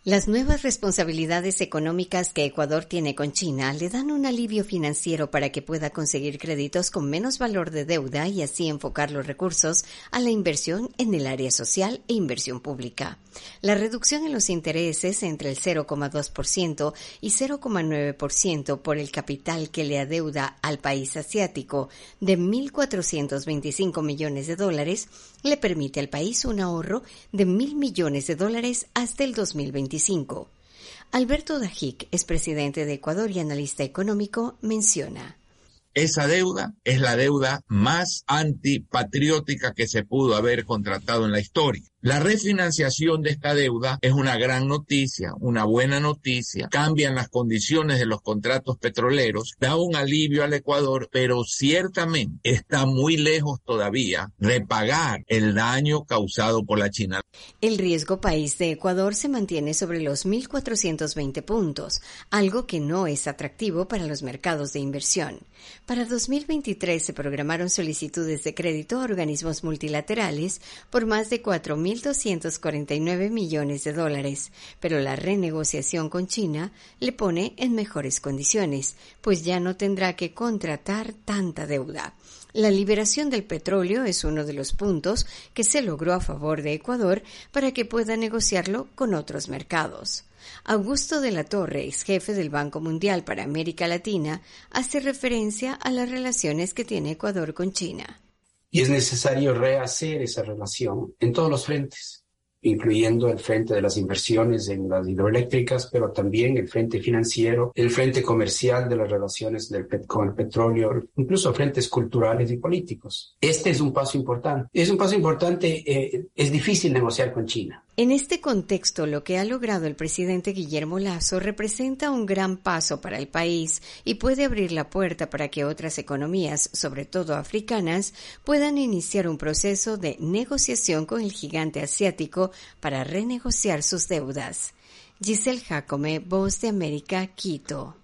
Las nuevas responsabilidades económicas que Ecuador tiene con China le dan un alivio financiero para que pueda conseguir créditos con menos valor de deuda y así enfocar los recursos a la inversión en el área social e inversión pública. La reducción en los intereses entre el 0,2% y 0,9% por el capital que le adeuda al país asiático de 1.425 millones de dólares le permite al país un ahorro de 1.000 millones de dólares hasta el 2025. Alberto Dajic, expresidente de Ecuador y analista económico, menciona: esa deuda es la deuda más antipatriótica que se pudo haber contratado en la historia. La refinanciación de esta deuda es una gran noticia, una buena noticia. Cambian las condiciones de los contratos petroleros, da un alivio al Ecuador, pero ciertamente está muy lejos todavía de pagar el daño causado por la China. El riesgo país de Ecuador se mantiene sobre los 1.420 puntos, algo que no es atractivo para los mercados de inversión. Para 2023 se programaron solicitudes de crédito a organismos multilaterales por más de 4.249 millones de dólares, pero la renegociación con China le pone en mejores condiciones, pues ya no tendrá que contratar tanta deuda. La liberación del petróleo es uno de los puntos que se logró a favor de Ecuador para que pueda negociarlo con otros mercados. Augusto de la Torre, ex jefe del Banco Mundial para América Latina, hace referencia a las relaciones que tiene Ecuador con China. Y es necesario rehacer esa relación en todos los frentes, incluyendo el frente de las inversiones en las hidroeléctricas, pero también el frente financiero, el frente comercial de las relaciones con el petróleo, incluso frentes culturales y políticos. Este es un paso importante. Es difícil negociar con China. En este contexto, lo que ha logrado el presidente Guillermo Lasso representa un gran paso para el país y puede abrir la puerta para que otras economías, sobre todo africanas, puedan iniciar un proceso de negociación con el gigante asiático para renegociar sus deudas. Giselle Jacome, Voz de América, Quito.